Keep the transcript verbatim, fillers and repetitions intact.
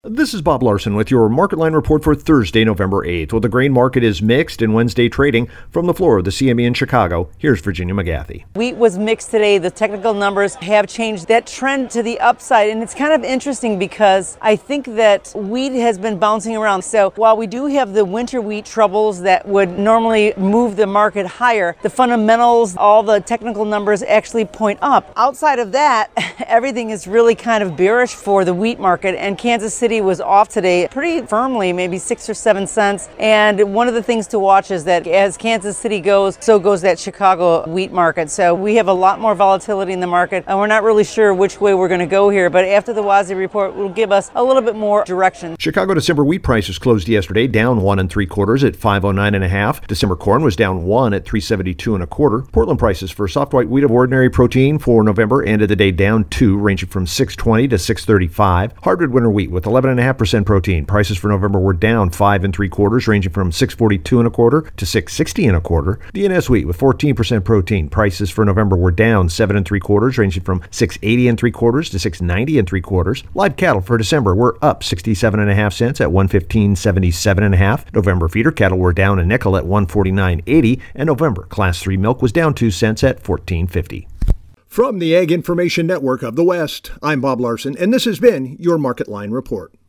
This is Bob Larson with your Market Line report for Thursday, November eighth. Well, the grain market is mixed in Wednesday trading. From the floor of the C M E in Chicago, here's Virginia McGathy. Wheat was mixed today. The technical numbers have changed that trend to the upside, and it's kind of interesting because I think that wheat has been bouncing around. So while we do have the winter wheat troubles that would normally move the market higher, the fundamentals, all the technical numbers actually point up. Outside of that, everything is really kind of bearish for the wheat market, and Kansas City was off today pretty firmly, maybe six or seven cents. And one of the things to watch is that as Kansas City goes, so goes that Chicago wheat market. So we have a lot more volatility in the market, and we're not really sure which way we're going to go here. But after the W A S D report will give us a little bit more direction. Chicago December wheat prices closed yesterday down one and three quarters at five oh nine and a half. December corn was down one at three seventy-two and a quarter. Portland prices for soft white wheat of ordinary protein for November ended the day down two, ranging from six twenty to six thirty-five. Hardwood winter wheat with eleven and a half percent protein. Prices for November were down five and three quarters, ranging from six forty-two and a quarter to six sixty and a quarter. D N S wheat with fourteen percent protein. Prices for November were down seven and three quarters, ranging from six eighty and three quarters to six ninety and three quarters. Live cattle for December were up sixty-seven and a half cents at one fifteen seventy-seven and a half. November feeder cattle were down a nickel at one forty-nine eighty, and November class three milk was down two cents at fourteen fifty. From the Ag Information Network of the West, I'm Bob Larson, and this has been your Market Line report.